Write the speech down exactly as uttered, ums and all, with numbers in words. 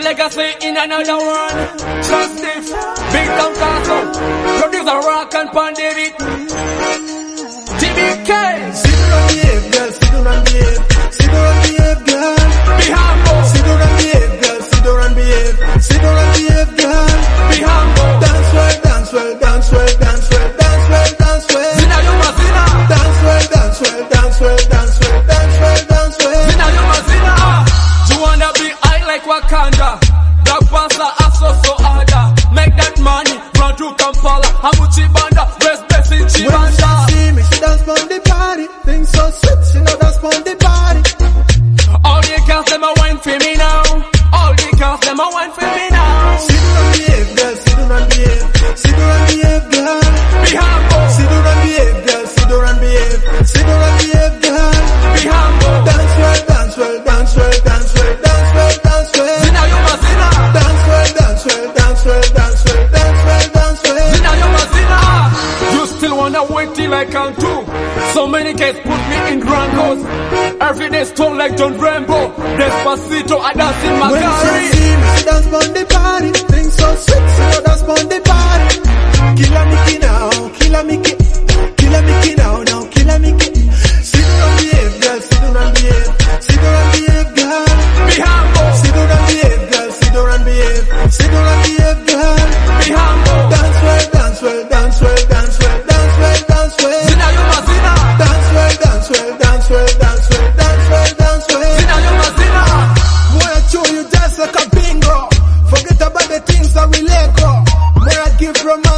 legacy in another one. Just this, big town castle. Producer rock and pandemic. T B K. Sit down and behave, girl. Sit down and behave. Sit down and behave, girl. Be humble. Sit down and behave, girl. Sit down and behave. Sit down and behave, girl. Be humble. Dance well, dance well, dance well, dance well, dance well, dance well. Zina Yuma Zina. Dance well, dance well, dance well, dance well, dance well, dance well. Zina Yuma Zina. You wanna be high like Wakanda? Black Panther, Aso so harder. Make that money, run to Kampala. Hamuchi Banda, rest best in When she Chibanda. see me, she dance on the party. Things so sweet, she know dance on the party. All the girls, them a wine for me now. All the girls, them a wine for me now. Sit down and behave, girl. Sit down and behave. Sit down and behave, girl. Be humble. Sit down and behave, girl. Sit down and behave. Sit down and behave, girl. Be humble. Dance well, dance well, dance well, dance well, dance well, dance well. Zina Yuma Zina. Dance well, dance well, dance well, dance well, dance well, dance well. Zina Yuma Zina. You still wanna wait till I count two? So many guys put me in grangos. Every day stone like John Rambo. Despacito, I dance in my When car. she see me, she dance on the party. Things so sweet, she know dance on the party. Killer Mickey now, killer Mickey. Killer Mickey now, now killer Mickey. Sit down and behave, girl. Sit down and behave. Sit down and behave, girl. Be humble. Sit down and behave, girl. Sit down and behave. Sit down and behave, girl. Be humble. Dance well, dance well, dance well, dance well, dance well, dance well. Zina Yuma Zina. Dance well, dance well, dance well, dance well, dance well, dance well. Zina Yuma Zina. Boy, I show you just like a bingo. Forget about the things that we let go. Boy, I give from my